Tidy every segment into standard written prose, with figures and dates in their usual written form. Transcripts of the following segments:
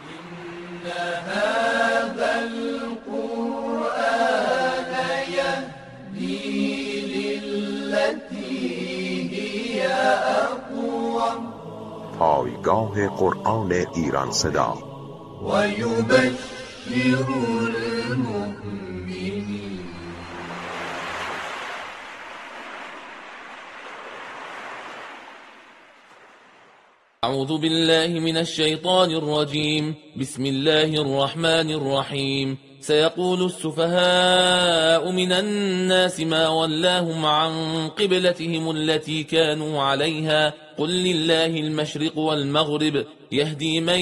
إن هذا القرآن يهدي للتي هي أقوم. پایگاه قرآن ایران صدا ويبشر المؤمنين. أعوذ بالله من الشيطان الرجيم. بسم الله الرحمن الرحيم. سيقول السفهاء من الناس ما ولاهم عن قبلتهم التي كانوا عليها قل لله المشرق والمغرب يهدي من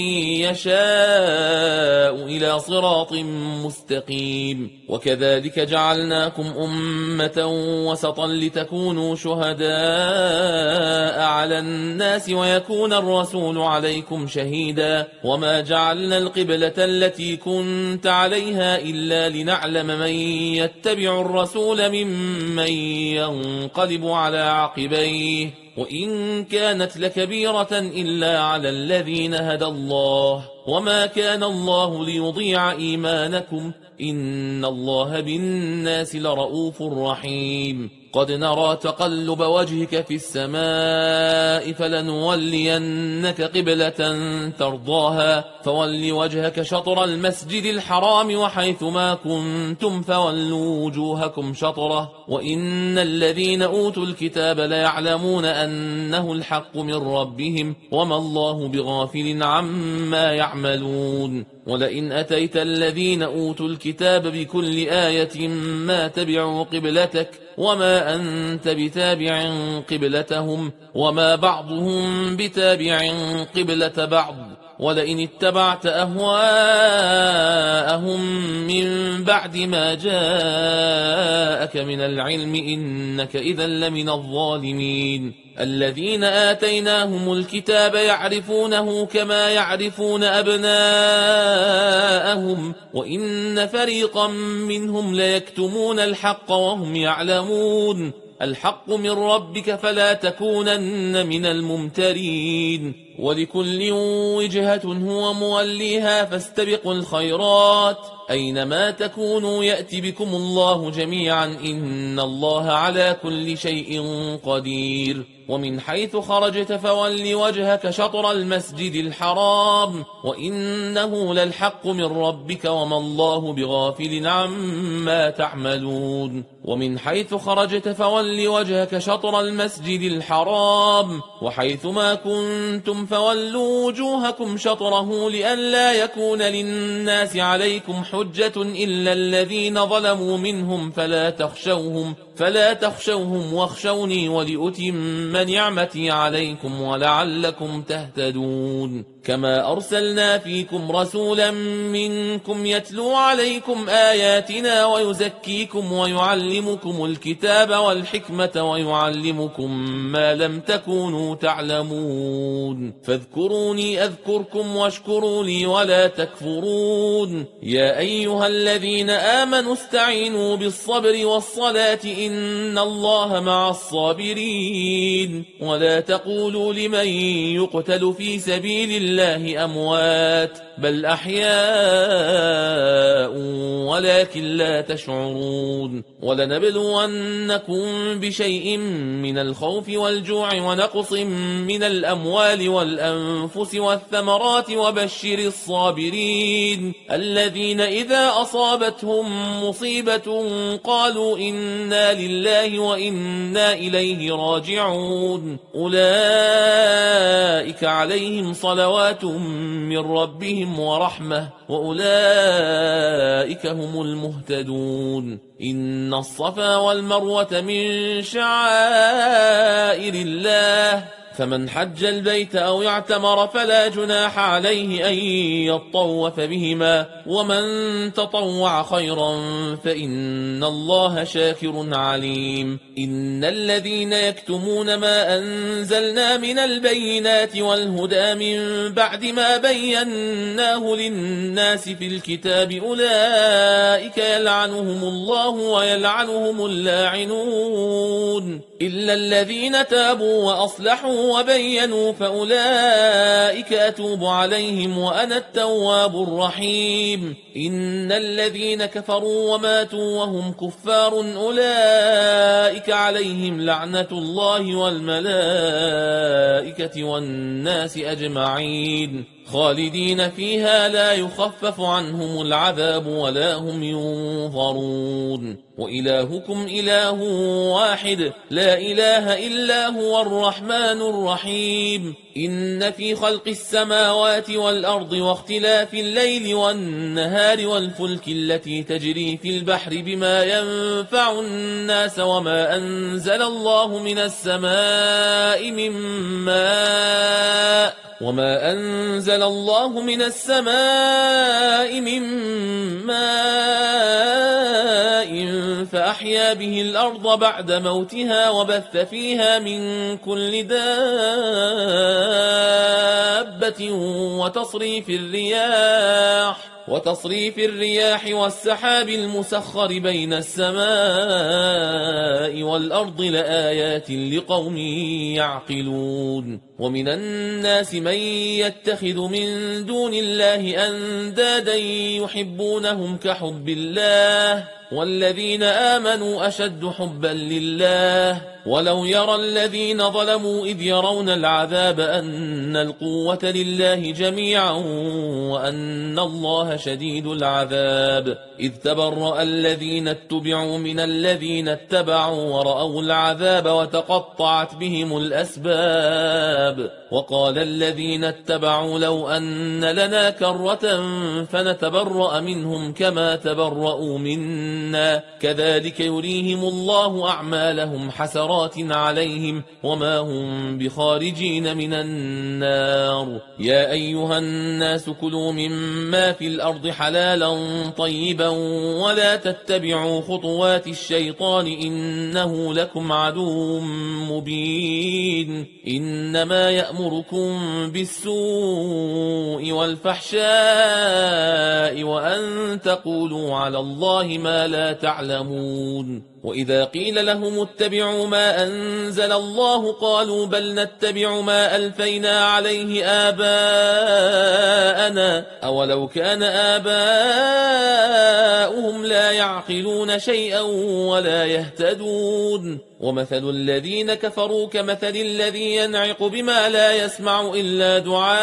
يشاء إلى صراط مستقيم. وكذلك جعلناكم أمة وسطا لتكونوا شهداء على الناس ويكون الرسول عليكم شهيدا وما جعلنا القبلة التي كنت عليها إلا لنعلم من يتبع الرسول ممن ينقلب على عقبيه وإن كانت لكبيرة إلا على الذين هدى الله وما كان الله ليضيع إيمانكم إن الله بالناس لرؤوف رحيم. قد نرى تقلب وجهك في السماء فلنولينك قبلة ترضاها فول وجهك شطر المسجد الحرام وحيث ما كنتم فولوا وجوهكم شطره وإن الذين أوتوا الكتاب ليعلمون أنه الحق من ربهم وما الله بغافل عما يعملون. ولئن أتيت الذين أوتوا الكتاب بكل آية ما تبعوا قبلتك وما أنت بتابع قبلتهم وما بعضهم بتابع قبلة بعض ولئن اتبعت أهواءهم من بعد ما جاءك من العلم إنك إذا لمن الظالمين. الذين آتيناهم الكتاب يعرفونه كما يعرفون أبناءهم وإن فريقا منهم ليكتمون الحق وهم يعلمون. الحق من ربك فلا تكونن من الممترين. ولكل وجهة هو موليها فاستبقوا الخيرات أينما تكونوا يأتي بكم الله جميعا إن الله على كل شيء قدير. ومن حيث خرجت فول وجهك شطر المسجد الحرام وإنه للحق من ربك وما الله بغافل عما تعملون. ومن حيث خرجت فول وجهك شطر المسجد الحرام وحيث ما كنتم فولوا وجوهكم شطره لئلا يكون للناس عليكم حجة إلا الذين ظلموا منهم فلا تخشوهم واخشوني ولأتم نعمتي عليكم ولعلكم تهتدون. كما أرسلنا فيكم رسولا منكم يتلو عليكم آياتنا ويزكيكم ويعلمكم الكتاب والحكمة ويعلمكم ما لم تكونوا تعلمون. فاذكروني أذكركم واشكروا لي ولا تكفرون. يا أيها الذين آمنوا استعينوا بالصبر والصلاة إن الله مع الصابرين. ولا تقولوا لمن يقتل في سبيل الله أموات بل أحياء ولكن لا تشعرون. ولنبلونكم بشيء من الخوف والجوع ونقص من الأموال والأنفس والثمرات وبشر الصابرين الذين إذا أصابتهم مصيبة قالوا إنا لله وإنا إليه راجعون. أولئك عليهم صلوات من ربهم ورحمة وأولئك هم المهتدون. إن الصفا والمروة من شعائر الله فمن حج البيت أو يعتمر فلا جناح عليه أن يطوف بهما ومن تطوع خيرا فإن الله شاكر عليم. إن الذين يكتمون ما أنزلنا من البينات والهدى من بعد ما بيناه للناس في الكتاب أولئك يلعنهم الله ويلعنهم اللاعنون إلا الذين تابوا وأصلحوا آمنوا وبينوا فأولئك أتوب عليهم وأنا التواب الرحيم. إن الذين كفروا وماتوا وهم كفار أولئك عليهم لعنة الله والملائكة والناس أجمعين خالدين فيها لا يخفف عنهم العذاب ولا هم ينظرون. وإلهكم إله واحد لا إله إلا هو الرحمن الرحيم. إن في خلق السماوات والأرض واختلاف الليل والنهار والفلك التي تجري في البحر بما ينفع الناس وما أنزل الله من السماء من ماء فأحيا به الأرض بعد موتها وبث فيها من كل دابة وتصريف الرياح والسحاب المسخر بين السماء والأرض لآيات لقوم يعقلون. ومن الناس من يتخذ من دون الله أندادا يحبونهم كحب الله والذين آمنوا أشد حبا لله. ولو يرى الذين ظلموا إذ يرون العذاب أن القوة لله جميعا وأن الله شديد العذاب. إذ تبرأ الذين اتبعوا من الذين اتبعوا ورأوا العذاب وتقطعت بهم الأسباب. وقال الذين اتبعوا لو أن لنا كرة فنتبرأ منهم كما تبرأوا منا كذلك يريهم الله أعمالهم حسرات عليهم وما هم بخارجين من النار. يا أيها الناس كلوا مما في الأرض حلالا طيبا ولا تتبعوا خطوات الشيطان إنه لكم عدو مبين. إنما يأمركم بالسوء والفحشاء وأن تقولوا على الله ما لا تعلمون. وإذا قيل لهم اتبعوا ما أنزل الله قالوا بل نتبع ما ألفينا عليه آباءنا أولو كان آباؤهم لا يعقلون شيئا ولا يهتدون. ومثل الذين كفروا كمثل الذي ينعق بما لا يسمع إلا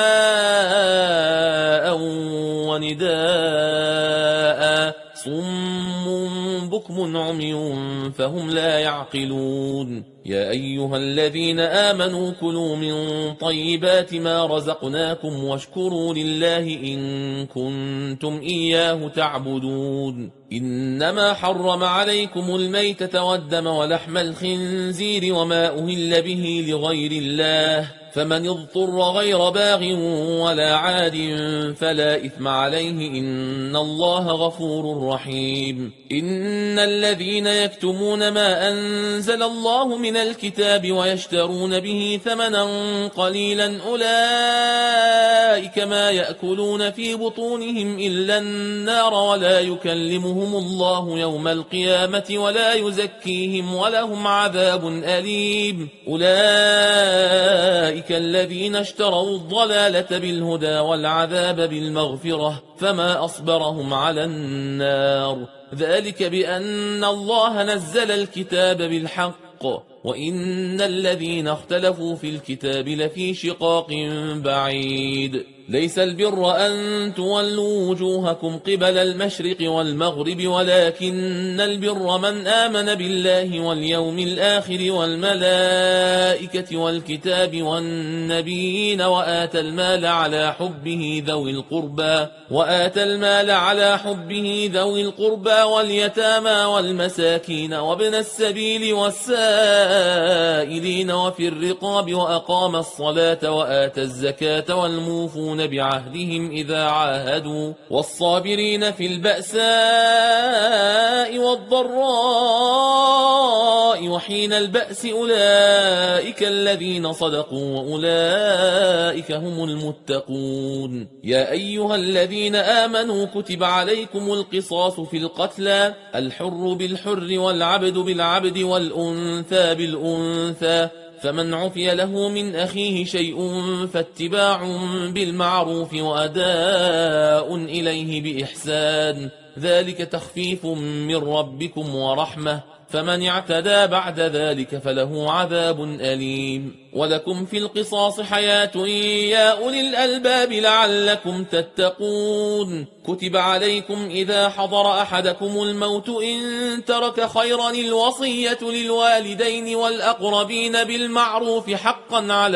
دعاء ونداء صم بكم عمي فهم لا يعقلون. يا أيها الذين آمنوا كلوا من طيبات ما رزقناكم واشكروا لله إن كنتم إياه تعبدون. إنما حرم عليكم الميتة والدم ولحم الخنزير وما أهل به لغير الله فمن اضطر غير باغ ولا عاد فلا إثم عليه إن الله غفور رحيم. إن الذين يكتمون ما أنزل الله من الكتاب ويشترون به ثمنا قليلا أولئك ما يأكلون في بطونهم إلا النار ولا يكلمهم الله يوم القيامة ولا يزكيهم ولهم عذاب أليم. أولئك الذين اشتروا الضلالة بالهدى والعذاب بالمغفرة فما أصبرهم على النار. ذلك بأن الله نزل الكتاب بالحق وإن الذين اختلفوا في الكتاب لفي شقاق بعيد. ليس البر أن تولوا وجوهكم قبل المشرق والمغرب ولكن البر من آمن بالله واليوم الآخر والملائكة والكتاب والنبيين وآتى المال على حبه ذوي القربى واليتامى والمساكين وابن السبيل والسائلين وفي الرقاب وأقام الصلاة وآتى الزكاة والموفون بعهدهم إذا عاهدوا والصابرين في البأساء والضراء وحين البأس أولئك الذين صدقوا وأولئك هم المتقون. يا أيها الذين آمنوا كتب عليكم القصاص في القتلى الحر بالحر والعبد بالعبد والأنثى بالأنثى فمن عفي له من أخيه شيء فاتباع بالمعروف وأداء إليه بإحسان، ذلك تخفيف من ربكم ورحمة، فمن اعتدى بعد ذلك فله عذاب أليم. ولكم في القصاص حياة يا أولي الألباب لعلكم تتقون. كتب عليكم إذا حضر أحدكم الموت إن ترك خيرا الوصية للوالدين والأقربين بالمعروف حقا على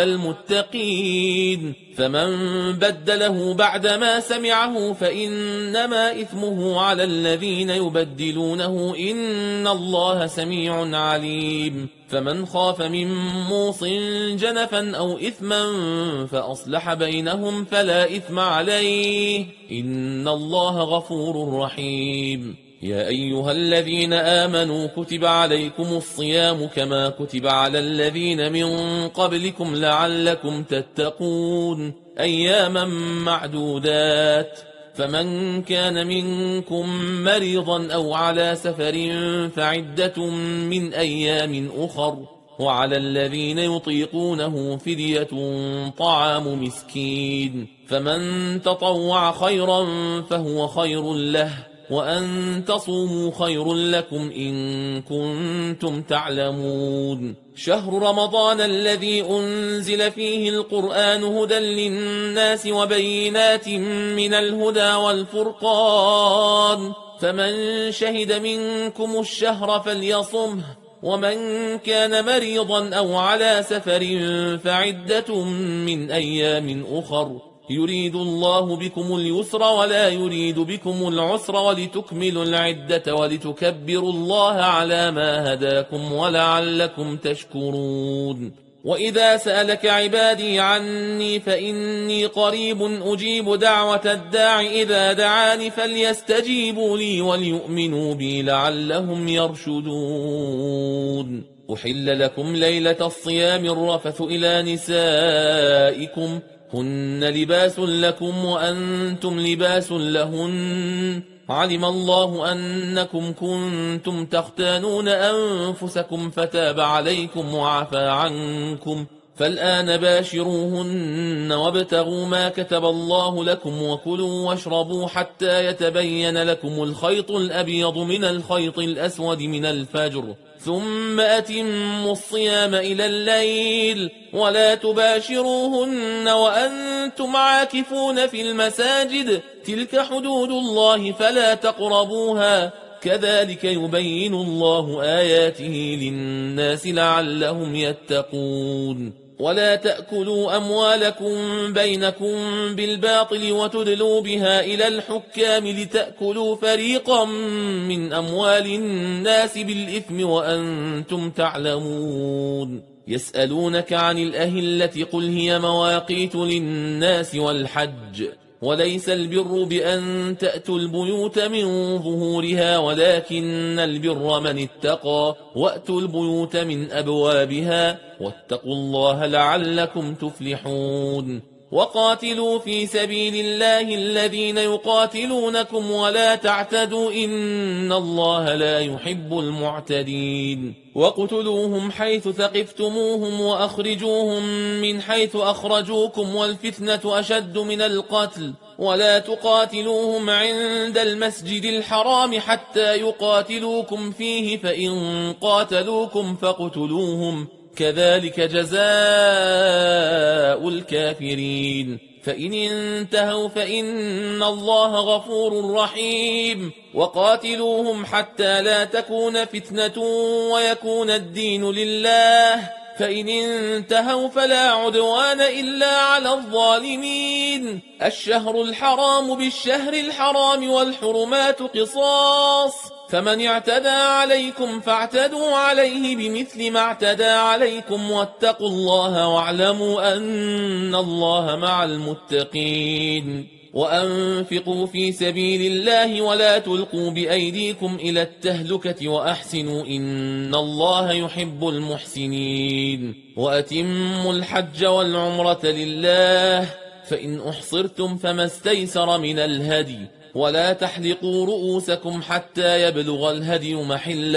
المتقين، فمن بدله بعدما سمعه فإنما إثمه على الذين يبدلونه إن الله سميع عليم. فمن خاف من موص جنفا أو إثما فأصلح بينهم فلا إثم عليه إن الله غفور رحيم. يا أيها الذين آمنوا كتب عليكم الصيام كما كتب على الذين من قبلكم لعلكم تتقون، أياما معدودات. فمن كان منكم مريضا أو على سفر فعدة من أيام أخر، وعلى الذين يطيقونه فدية طعام مسكين، فمن تطوع خيرا فهو خير له، وأن تصوموا خير لكم إن كنتم تعلمون. شهر رمضان الذي أنزل فيه القرآن هدى للناس وبينات من الهدى والفرقان، فمن شهد منكم الشهر فليصمه، ومن كان مريضا أو على سفر فعدة من أيام أخر، يريد الله بكم اليسر ولا يريد بكم العسر ولتكملوا العدة ولتكبروا الله على ما هداكم ولعلكم تشكرون. وإذا سألك عبادي عني فإني قريب أجيب دعوة الداع إذا دعاني فليستجيبوا لي وليؤمنوا بي لعلهم يرشدون. أحل لكم ليلة الصيام الرفث إلى نسائكم هن لباس لكم وأنتم لباس لهن، علم الله أنكم كنتم تختانون أنفسكم فتاب عليكم وعفى عنكم، فالآن باشروهن وابتغوا ما كتب الله لكم وكلوا واشربوا حتى يتبين لكم الخيط الأبيض من الخيط الأسود من الفجر، ثم أتموا الصيام إلى الليل ولا تباشروهن وأنتم عاكفون في المساجد، تلك حدود الله فلا تقربوها، كذلك يبين الله آياته للناس لعلهم يتقون. ولا تأكلوا أموالكم بينكم بالباطل وتدلوا بها إلى الحكام لتأكلوا فريقا من أموال الناس بالإثم وأنتم تعلمون. يسألونك عن الأهلة قل هي مواقيت للناس والحج، وليس البر بأن تأتوا البيوت من ظهورها ولكن البر من اتقى، وأتوا البيوت من أبوابها واتقوا الله لعلكم تفلحون. وقاتلوا في سبيل الله الذين يقاتلونكم ولا تعتدوا إن الله لا يحب المعتدين. وقتلوهم حيث ثقفتموهم وأخرجوهم من حيث أخرجوكم والفتنة أشد من القتل، ولا تقاتلوهم عند المسجد الحرام حتى يقاتلوكم فيه، فإن قاتلوكم فاقتلوهم، كذلك جزاء الكافرين. فإن انتهوا فإن الله غفور رحيم. وقاتلوهم حتى لا تكون فتنة ويكون الدين لله، فإن انتهوا فلا عدوان إلا على الظالمين. الشهر الحرام بالشهر الحرام والحرمات قصاص، فمن اعتدى عليكم فاعتدوا عليه بمثل ما اعتدى عليكم واتقوا الله واعلموا أن الله مع المتقين. وأنفقوا في سبيل الله ولا تلقوا بأيديكم إلى التهلكة وأحسنوا إن الله يحب المحسنين. وأتموا الحج والعمرة لله، فإن أحصرتم فما استيسر من الهدي، ولا تحلقوا رؤوسكم حتى يبلغ الهدي محله،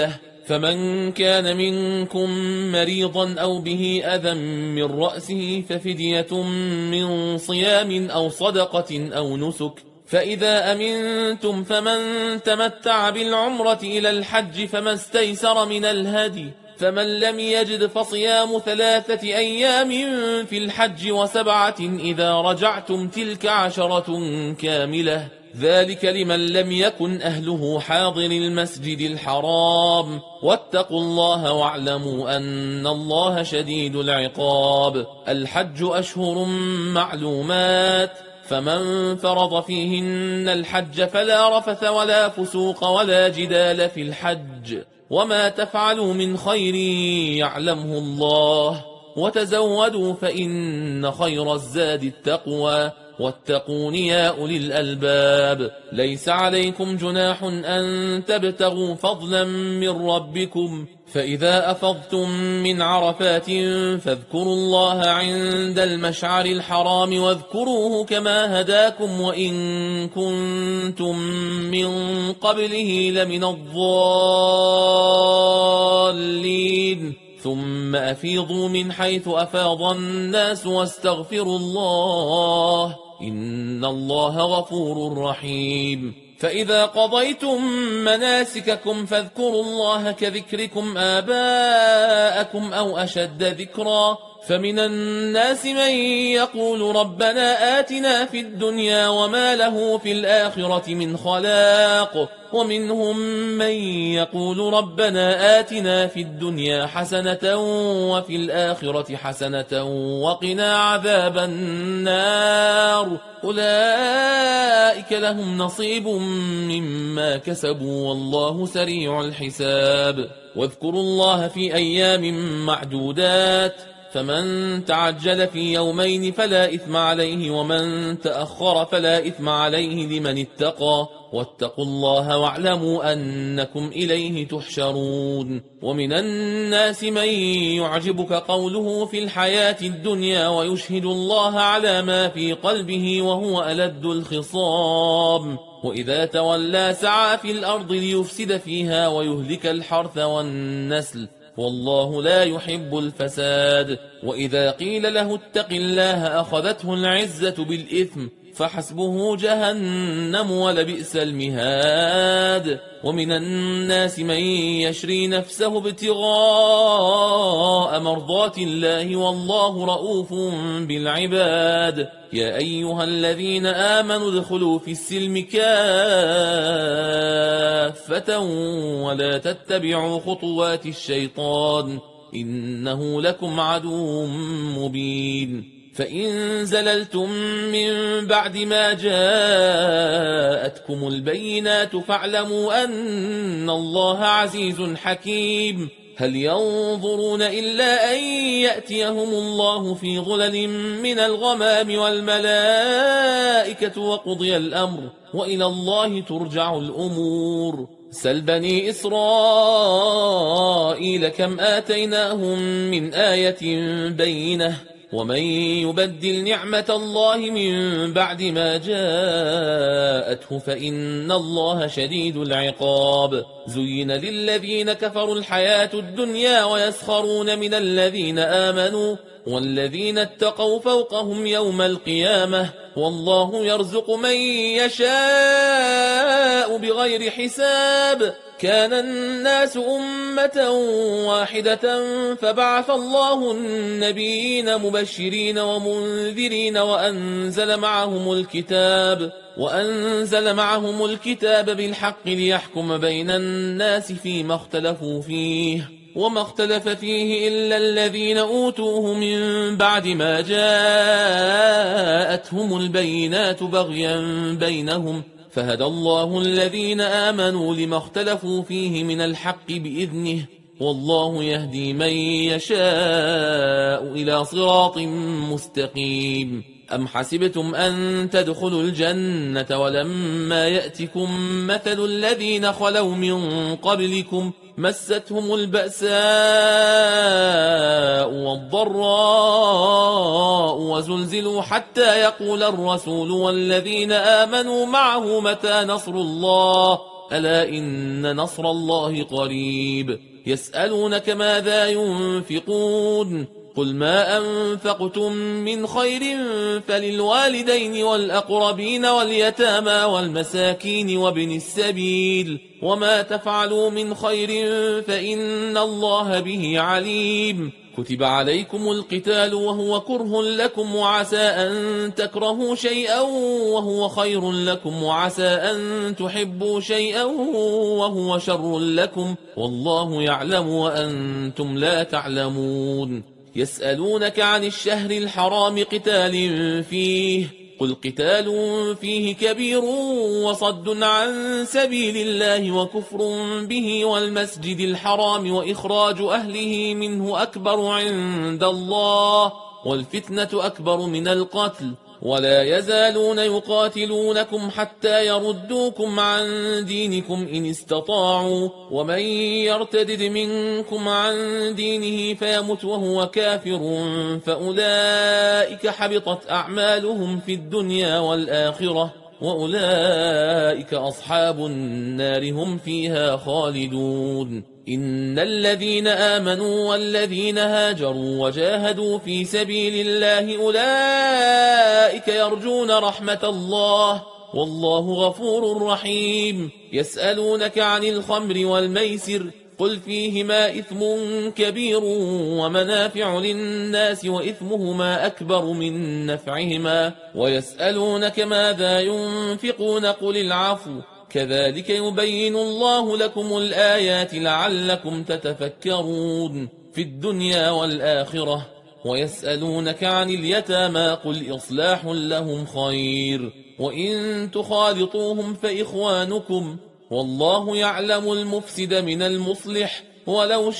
فمن كان منكم مريضا أو به أذى من رأسه ففدية من صيام أو صدقة أو نسك. فإذا أمنتم فمن تمتع بالعمرة إلى الحج فما استيسر من الهدي، فمن لم يجد فصيام 3 أيام في الحج و7 إذا رجعتم تلك 10 كاملة، ذلك لمن لم يكن أهله حاضر المسجد الحرام. واتقوا الله واعلموا أن الله شديد العقاب. الحج أشهر معلومات، فمن فرض فيهن الحج فلا رفث ولا فسوق ولا جدال في الحج، وما تفعلوا من خير يعلمه الله، وتزودوا فإن خير الزاد التقوى، واتقون يا أولي الألباب. ليس عليكم جناح أن تبتغوا فضلا من ربكم، فإذا أفضتم من عرفات فاذكروا الله عند المشعر الحرام واذكروه كما هداكم وإن كنتم من قبله لمن الضالين. ثم أفيضوا من حيث أفاض الناس واستغفروا الله إن الله غفور رحيم. فإذا قضيتم مناسككم فاذكروا الله كذكركم آباءكم أو أشد ذكرا. فمن الناس من يقول ربنا آتنا في الدنيا وما له في الآخرة من خلاق، ومنهم من يقول ربنا آتنا في الدنيا حسنة وفي الآخرة حسنة وقنا عذاب النار. أولئك لهم نصيب مما كسبوا والله سريع الحساب. واذكروا الله في أيام معدودات، فمن تعجل في يومين فلا إثم عليه ومن تأخر فلا إثم عليه لمن اتقى، واتقوا الله واعلموا أنكم إليه تحشرون. ومن الناس من يعجبك قوله في الحياة الدنيا ويشهد الله على ما في قلبه وهو ألد الخصام، وإذا تولى سعى في الأرض ليفسد فيها ويهلك الحرث والنسل والله لا يحب الفساد. وإذا قيل له اتق الله أخذته العزة بالإثم فحسبه جهنم ولبئس المهاد. ومن الناس من يشري نفسه ابتغاء مرضات الله والله رؤوف بالعباد. يا أيها الذين آمنوا ادخلوا في السلم كافة ولا تتبعوا خطوات الشيطان إنه لكم عدو مبين. فإن زللتم من بعد ما جاءتكم البينات فاعلموا أن الله عزيز حكيم. هل ينظرون إلا أن يأتيهم الله في ظلل من الغمام والملائكة وقضي الأمر وإلى الله ترجع الأمور. سل بني إسرائيل كم آتيناهم من آية بينة ومن يبدل نعمة الله من بعد ما جاءته فإن الله شديد العقاب. زين للذين كفروا الحياة الدنيا ويسخرون من الذين آمنوا والذين اتقوا فوقهم يوم القيامة والله يرزق من يشاء بغير حساب. كان الناس أمة واحدة فبعث الله النبيين مبشرين ومنذرين وأنزل معهم الكتاب بالحق ليحكم بين الناس فيما اختلفوا فيه وما اختلف فيه إلا الذين أوتوه من بعد ما جاءتهم البينات بغيا بينهم فهدى الله الذين آمنوا لما اختلفوا فيه من الحق بإذنه والله يهدي من يشاء إلى صراط مستقيم. أم حسبتم أن تدخلوا الجنة ولما يأتكم مثل الذين خلوا من قبلكم مستهم البأساء والضراء وزلزلوا حتى يقول الرسول والذين آمنوا معه متى نصر الله ألا إن نصر الله قريب. يسألونك ماذا ينفقون قل ما أنفقتم من خير فللوالدين والأقربين واليتامى والمساكين وابن السبيل وما تفعلوا من خير فإن الله به عليم كتب عليكم القتال وهو كره لكم وعسى أن تكرهوا شيئا وهو خير لكم وعسى أن تحبوا شيئا وهو شر لكم والله يعلم وأنتم لا تعلمون يسألونك عن الشهر الحرام قتال فيه قل قتال فيه كبير وصد عن سبيل الله وكفر به والمسجد الحرام وإخراج أهله منه أكبر عند الله والفتنة أكبر من القتل ولا يزالون يقاتلونكم حتى يردوكم عن دينكم إن استطاعوا ومن يرتدد منكم عن دينه فيمت وهو كافر فأولئك حبطت أعمالهم في الدنيا والآخرة وأولئك أصحاب النار هم فيها خالدون إن الذين آمنوا والذين هاجروا وجاهدوا في سبيل الله أولئك يرجون رحمة الله والله غفور رحيم يسألونك عن الخمر والميسر قل فيهما إثم كبير ومنافع للناس وإثمهما أكبر من نفعهما ويسألونك ماذا ينفقون قل العفو كذلك يبين الله لكم الآيات لعلكم تتفكرون في الدنيا والآخرة ويسألونك عن اليتامى قل إصلاح لهم خير وإن تخالطوهم فإخوانكم والله يعلم المفسد من المصلح ولو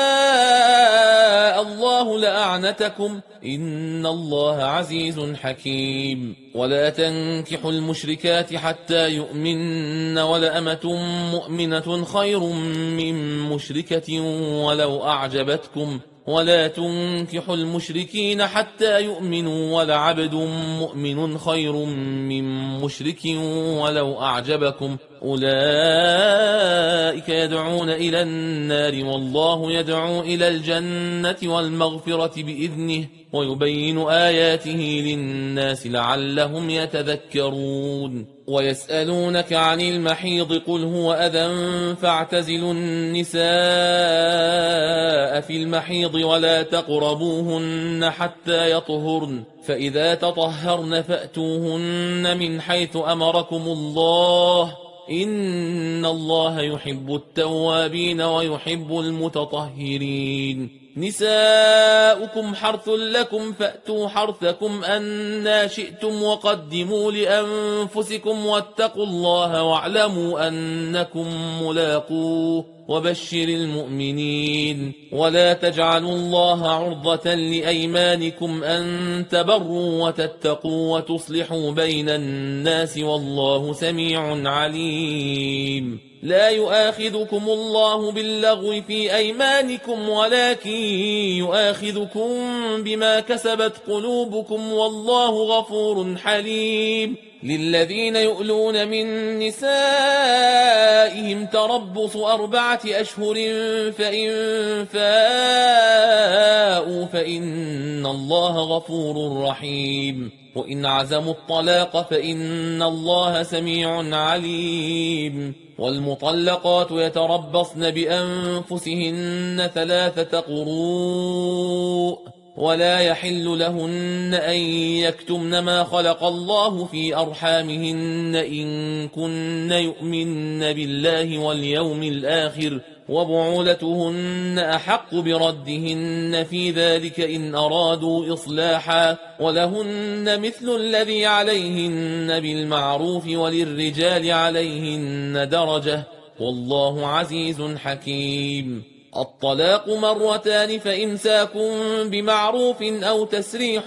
شاء الله لأعنتكم إن الله عزيز حكيم ولا تنكحوا المشركات حتى يؤمن ولأمة مؤمنة خير من مشركة ولو أعجبتكم ولا تنكحوا المشركين حتى يؤمنوا ولعبد مؤمن خير من مشرك ولو أعجبكم أولئك يدعون إلى النار والله يدعو إلى الجنة والمغفرة بإذنه ويبين آياته للناس لعلهم يتذكرون ويسألونك عن المحيض قل هو أذى فاعتزلوا النساء في المحيض ولا تقربوهن حتى يطهرن فإذا تطهرن فأتوهن من حيث أمركم الله إن الله يحب التوابين ويحب المتطهرين نساؤكم حرث لكم فأتوا حرثكم أنا شئتم وقدموا لأنفسكم واتقوا الله واعلموا أنكم ملاقوه وبشر المؤمنين ولا تجعلوا الله عرضة لأيمانكم أن تبروا وتتقوا وتصلحوا بين الناس والله سميع عليم لا يؤاخذكم الله باللغو في أيمانكم ولكن يؤاخذكم بما كسبت قلوبكم والله غفور حليم للذين يؤلون من نسائهم تربص 4 أشهر فإن فاءوا فإن الله غفور رحيم وإن عزموا الطلاق فإن الله سميع عليم والمطلقات يتربصن بأنفسهن 3 قروء ولا يحل لهن أن يكتمن ما خلق الله في أرحامهن إن كن يؤمن بالله واليوم الآخر وبعولتهن أحق بردهن في ذلك إن أرادوا إصلاحا ولهن مثل الذي عليهن بالمعروف وللرجال عليهن درجة والله عزيز حكيم الطلاق 2 مرتان فإمساك بمعروف أو تسريح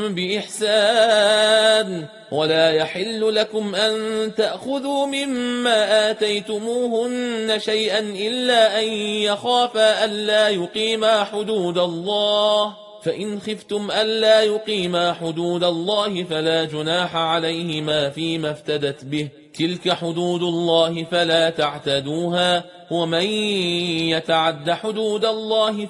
بإحسان ولا يحل لكم أن تأخذوا مما آتيتموهن شيئا إلا أن يخافا ألا يقيما حدود الله فإن خفتم ألا يقيما حدود الله فلا جناح عليهما فيما افتدت به، تلك حدود الله فلا تعتدوها، ومن يتعد حدود الله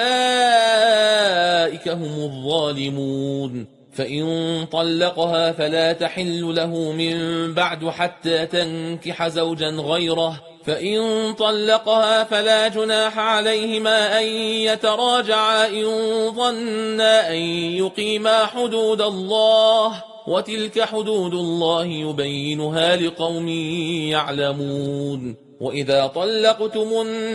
فأولئك هم الظالمون. فإن طلقها فلا تحل له من بعد حتى تنكح زوجا غيره، فإن طلقها فلا جناح عليهما أن يتراجعا إن ظنا أن يقيما حدود الله، وتلك حدود الله يبينها لقوم يعلمون. وإذا طلقتم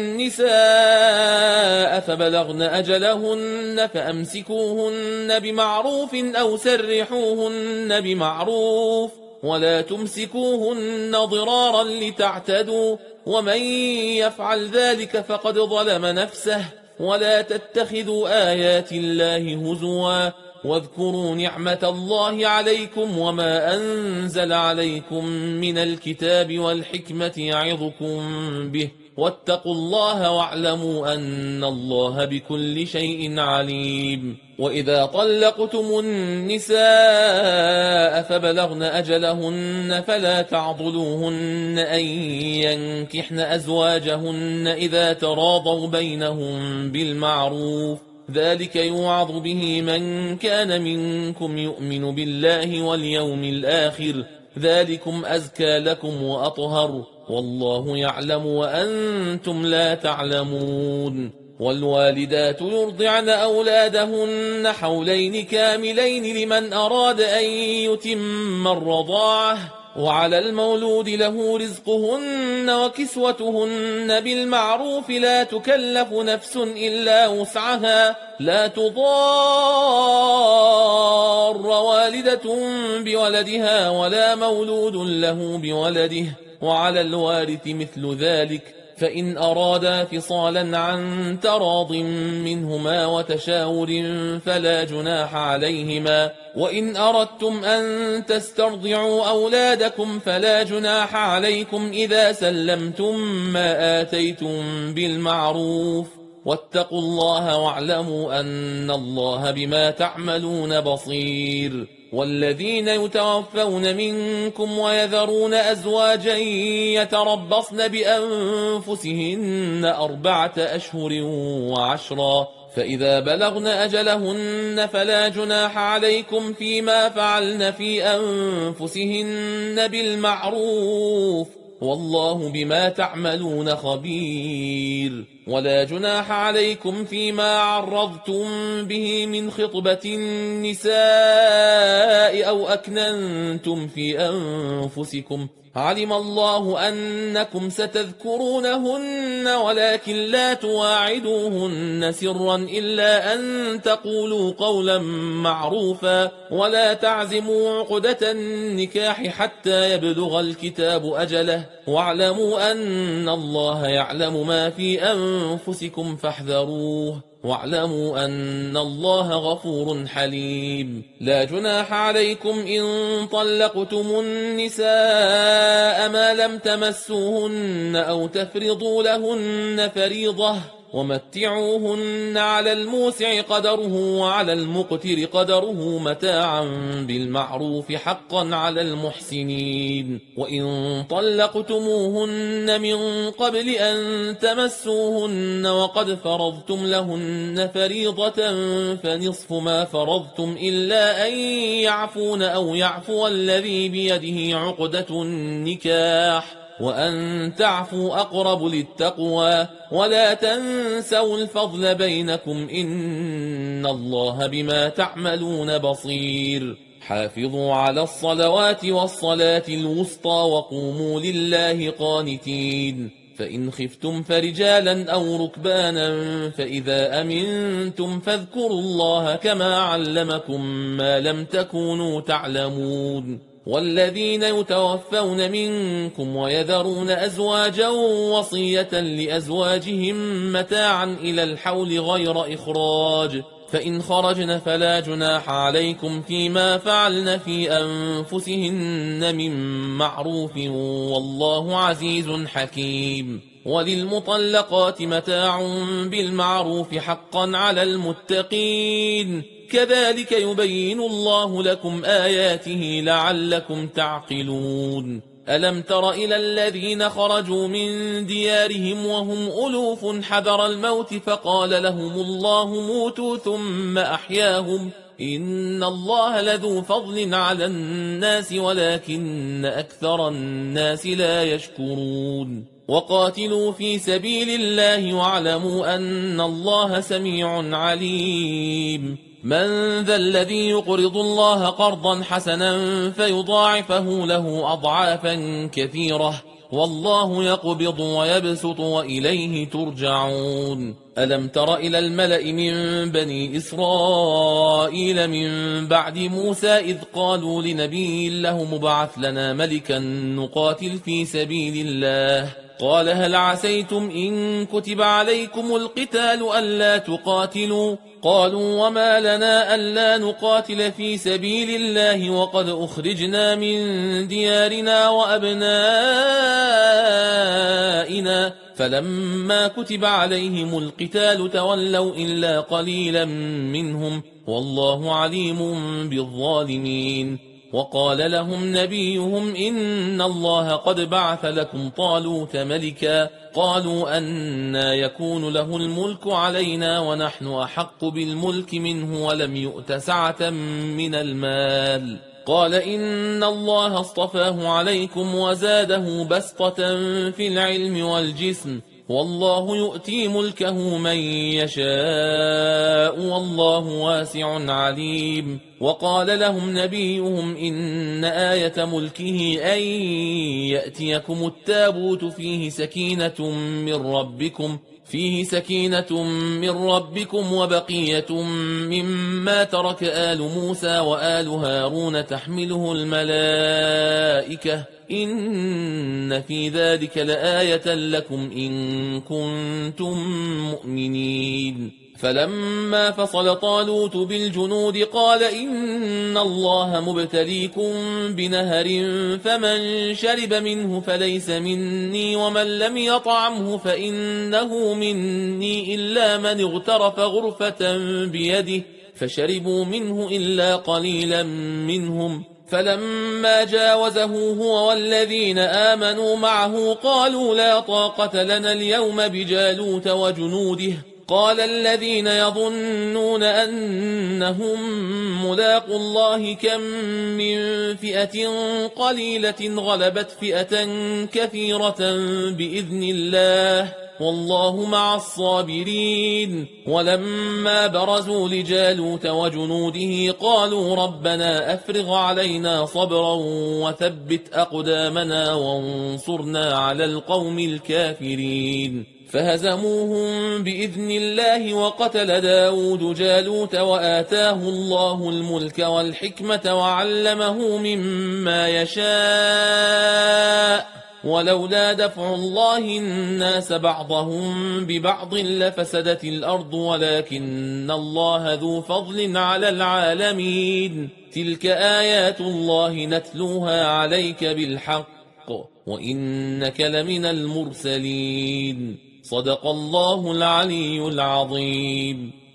النساء فبلغن أجلهن فأمسكوهن بمعروف أو سرحوهن بمعروف، ولا تمسكوهن ضرارا لتعتدوا، ومن يفعل ذلك فقد ظلم نفسه. ولا تتخذوا آيات الله هزوا، واذكروا نعمة الله عليكم وما أنزل عليكم من الكتاب والحكمة يعظكم به، واتقوا الله واعلموا أن الله بكل شيء عليم. وإذا طلقتم النساء فبلغن أجلهن فلا تعضلوهن أن ينكحن أزواجهن إذا تراضوا بينهم بالمعروف، ذلك يوعظ به من كان منكم يؤمن بالله واليوم الآخر، ذلكم أزكى لكم وأطهر، والله يعلم وأنتم لا تعلمون. والوالدات يرضعن أولادهن حولين كاملين لمن أراد أن يتم الرضاعة، وعلى المولود له رزقهن وكسوتهن بالمعروف، لا تكلف نفس إلا وسعها، لا تضار والدة بولدها ولا مولود له بولده، وعلى الوارث مثل ذلك، فإن أرادا فصالا عن تراض منهما وتشاور فلا جناح عليهما. وإن أردتم أن تسترضعوا أولادكم فلا جناح عليكم إذا سلمتم ما آتيتم بالمعروف، واتقوا الله واعلموا أن الله بما تعملون بصير. والذين يتوفون منكم ويذرون أزواجا يتربصن بأنفسهن 4 أشهر و10، فإذا بلغن أجلهن فلا جناح عليكم فيما فعلن في أنفسهن بالمعروف، والله بما تعملون خبير. ولا جناح عليكم فيما عرضتم به من خطبة النساء أو أكننتم في أنفسكم، علم الله أنكم ستذكرونهن ولكن لا تواعدوهن سرا إلا أن تقولوا قولا معروفا، ولا تعزموا عقدة النكاح حتى يبلغ الكتاب أجله، واعلموا أن الله يعلم ما في أنفسكم فاحذروه، واعلموا أن الله غفور حليم. لا جناح عليكم إن طلقتم النساء ما لم تمسوهن أو تفرضوا لهن فريضة، ومتعوهن على الموسع قدره وعلى المقتر قدره متاعا بالمعروف حقا على المحسنين. وإن طلقتموهن من قبل أن تمسوهن وقد فرضتم لهن فريضة فنصف ما فرضتم إلا أن يعفون أو يعفو الذي بيده عقدة النكاح، وأن تعفوا أقرب للتقوى، ولا تنسوا الفضل بينكم إن الله بما تعملون بصير. حافظوا على الصلوات والصلاة الوسطى وقوموا لله قانتين. فإن خفتم فرجالا أو ركبانا فإذا أمنتم فاذكروا الله كما علمكم ما لم تكونوا تعلمون. والذين يتوفون منكم ويذرون أزواجا وصية لأزواجهم متاعا إلى الحول غير إخراج، فإن خرجن فلا جناح عليكم فيما فعلن في أنفسهن من معروف، والله عزيز حكيم. وللمطلقات متاع بالمعروف حقا على المتقين كذلك يبين الله لكم آياته لعلكم تعقلون ألم تر إلى الذين خرجوا من ديارهم وهم ألوف حذر الموت فقال لهم الله موتوا ثم أحياهم إن الله لذو فضل على الناس ولكن أكثر الناس لا يشكرون وقاتلوا في سبيل الله واعلموا أن الله سميع عليم من ذا الذي يقرض الله قرضا حسنا فيضاعفه له أضعافا كثيرة والله يقبض ويبسط وإليه ترجعون ألم تر إلى الملأ من بني إسرائيل من بعد موسى إذ قالوا لنبي له مبعث لنا ملكا نقاتل في سبيل الله قال هل عسيتم إن كتب عليكم القتال ألا تقاتلوا قالوا وما لنا ألا نقاتل في سبيل الله وقد أخرجنا من ديارنا وأبنائنا فلما كتب عليهم القتال تولوا إلا قليلا منهم والله عليم بالظالمين وقال لهم نبيهم إن الله قد بعث لكم طالوت ملكا قالوا أنى يكون له الملك علينا ونحن أحق بالملك منه ولم يؤت سعة من المال قال إن الله اصطفاه عليكم وزاده بسطة في العلم والجسم والله يؤتي ملكه من يشاء والله واسع عليم وقال لهم نبيهم إن آية ملكه أن يأتيكم التابوت فيه سكينة من ربكم وبقية مما ترك آل موسى وآل هارون تحمله الملائكة إن في ذلك لآية لكم إن كنتم مؤمنين فلما فصل طالوت بالجنود قال إن الله مبتليكم بنهر فمن شرب منه فليس مني ومن لم يطعمه فإنه مني إلا من اغترف غرفة بيده فشربوا منه إلا قليلا منهم فلما جاوزه هو والذين آمنوا معه قالوا لا طاقة لنا اليوم بجالوت وجنوده قال الذين يظنون أنهم ملاقوا الله كم من فئة قليلة غلبت فئة كثيرة بإذن الله والله مع الصابرين ولما برزوا لجالوت وجنوده قالوا ربنا أفرغ علينا صبرا وثبت أقدامنا وانصرنا على القوم الكافرين فهزموهم بإذن الله وقتل داود جالوت وآتاه الله الملك والحكمة وعلمه مما يشاء ولولا دفع الله الناس بعضهم ببعض لفسدت الأرض ولكن الله ذو فضل على العالمين تلك آيات الله نتلوها عليك بالحق وإنك لمن المرسلين صدق الله العلي العظيم